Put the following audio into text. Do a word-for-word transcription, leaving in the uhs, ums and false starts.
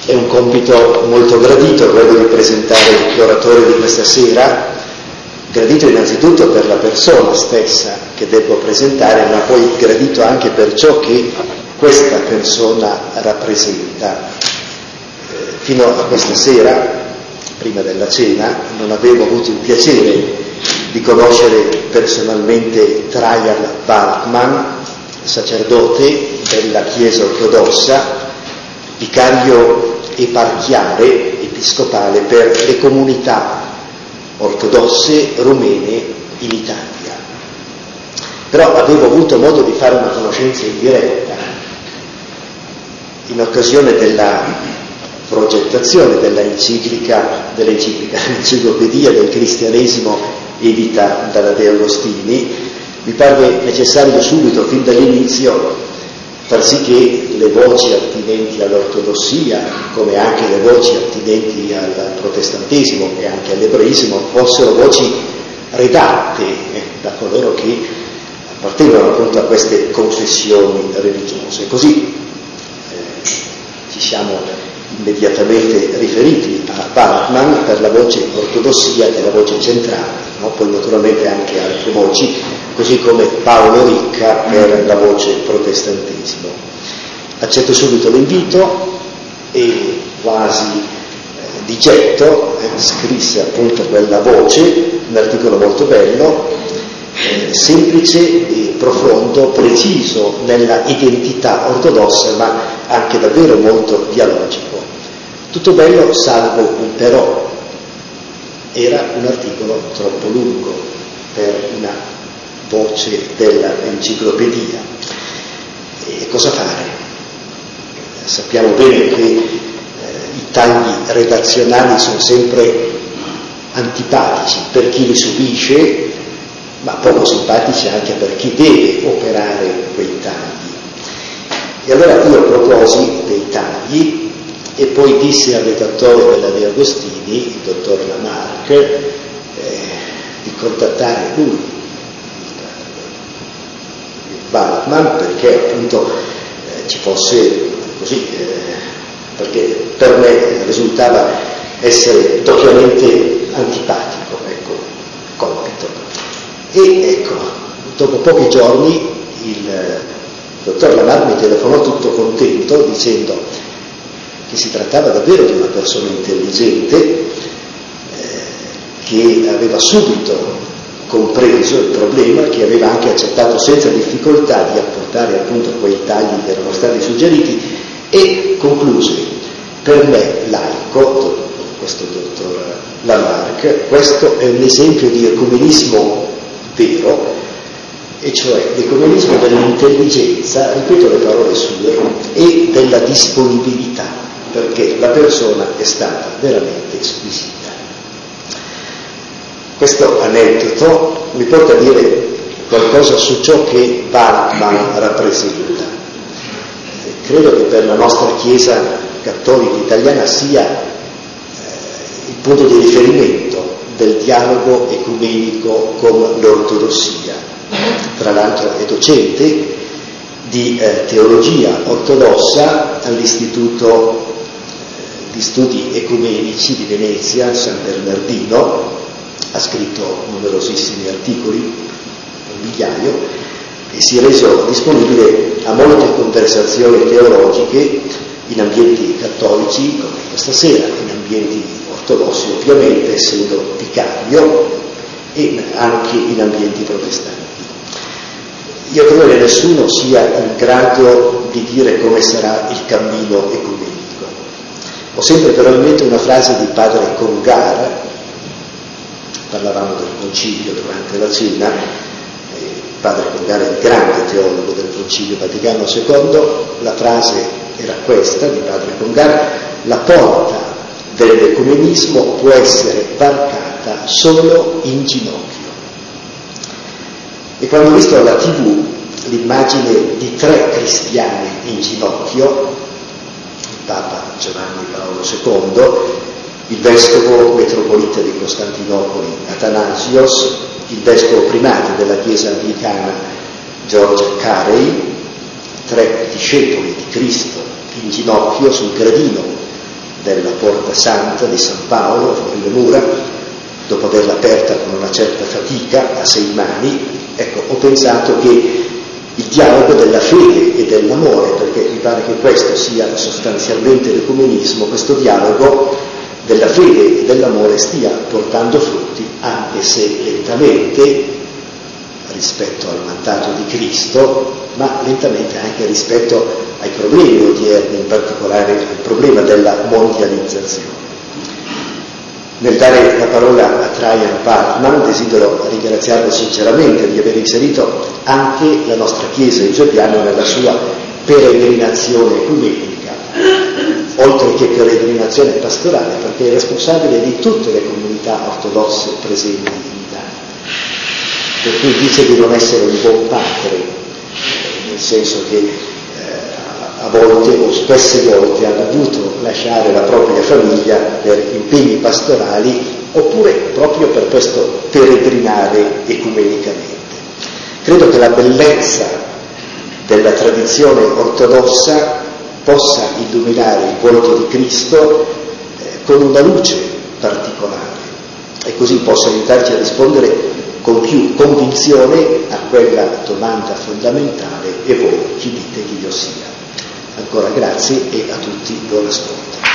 È un compito molto gradito quello di presentare l'oratore di questa sera, gradito innanzitutto per la persona stessa che devo presentare, ma poi gradito anche per ciò che questa persona rappresenta. Eh, fino a questa sera, prima della cena, non avevo avuto il piacere di conoscere personalmente Trajan Balkman, sacerdote della Chiesa ortodossa, vicario eparchiale episcopale per le comunità ortodosse rumene in Italia. Però avevo avuto modo di fare una conoscenza in diretta in occasione della progettazione della enciclica, dell'enciclica, l'enciclopedia del cristianesimo edita dalla De Agostini. Mi parve necessario subito, fin dall'inizio, far sì che le voci attinenti all'ortodossia, come anche le voci attinenti al protestantesimo e anche all'ebraismo, fossero voci redatte eh, da coloro che appartengono appunto a queste confessioni religiose. Così eh, ci siamo immediatamente riferiti a Balkman per la voce ortodossia, che è la voce centrale, no? Poi naturalmente anche altre voci, così come Paolo Ricca per la voce protestantesimo. Accetto subito l'invito e quasi eh, di getto eh, scrisse appunto quella voce, un articolo molto bello, eh, semplice e profondo, preciso nella identità ortodossa, ma anche davvero molto dialogico. Tutto bello salvo un però. Era un articolo troppo lungo per una voce dell'enciclopedia. E cosa fare? Sappiamo bene che eh, i tagli redazionali sono sempre antipatici per chi li subisce, ma poco simpatici anche per chi deve operare quei tagli. E allora io proposi dei tagli e poi disse al redattore della De Agostini, il dottor Lamarck, eh, di contattare lui, Balkman, perché appunto eh, ci fosse così, eh, perché per me risultava essere doppiamente antipatico, ecco, compito. E ecco, dopo pochi giorni il eh, dottor Lamarck mi telefonò tutto contento dicendo che si trattava davvero di una persona intelligente, eh, che aveva subito compreso il problema, che aveva anche accettato senza difficoltà di apportare appunto quei tagli che erano stati suggeriti, e concluse: per me laico, questo dottor Lamarck, questo è un esempio di ecumenismo vero, e cioè l'ecumenismo dell'intelligenza, ripeto le parole sue, e della disponibilità, perché la persona è stata veramente squisita. Questo aneddoto mi porta a dire qualcosa su ciò che Balkman rappresenta. Credo che per la nostra Chiesa cattolica italiana sia eh, il punto di riferimento del dialogo ecumenico con l'ortodossia. Tra l'altro è docente di eh, teologia ortodossa all'Istituto di Studi Ecumenici di Venezia, San Bernardino. Ha scritto numerosissimi articoli, un migliaio, e si è reso disponibile a molte conversazioni teologiche in ambienti cattolici, come questa sera, in ambienti ortodossi ovviamente, essendo vicario, e anche in ambienti protestanti. Io credo che nessuno sia in grado di dire come sarà il cammino ecumenico. Ho sempre però in mente una frase di padre Congar. Parlavamo del concilio durante la cena, il padre Congar è il grande teologo del concilio Vaticano secondo, la frase era questa di padre Congar: la porta dell'ecumenismo può essere varcata solo in ginocchio. E quando ho visto alla tivù l'immagine di tre cristiani in ginocchio, il Papa Giovanni Paolo secondo, il vescovo metropolita di Costantinopoli Atanasios, il vescovo primate della Chiesa anglicana George Carey, tre discepoli di Cristo in ginocchio sul gradino Porta Santa di San Paolo, fuori le mura, dopo averla aperta con una certa fatica, a sei mani, ecco, ho pensato che il dialogo della fede e dell'amore, perché mi pare che questo sia sostanzialmente l'ecumenismo, questo dialogo della fede e dell'amore stia portando frutti, anche se lentamente, rispetto al mandato di Cristo, ma lentamente anche rispetto ai problemi odierni, in particolare il problema della mondializzazione. Nel dare la parola a Trajan Pachtman desidero ringraziarlo sinceramente di aver inserito anche la nostra Chiesa in Gioviano nella sua peregrinazione ecumenica, oltre che peregrinazione pastorale, perché è responsabile di tutte le comunità ortodosse presenti in Italia. Per cui dice di non essere un buon padre, nel senso che eh, a volte o spesse volte ha dovuto lasciare la propria famiglia per impegni pastorali oppure proprio per questo peregrinare ecumenicamente. Credo che la bellezza della tradizione ortodossa possa illuminare il volto di Cristo eh, con una luce particolare e così possa aiutarci a rispondere con più convinzione a quella domanda fondamentale: e voi chi dite che io sia? Ancora grazie e a tutti buon ascolto.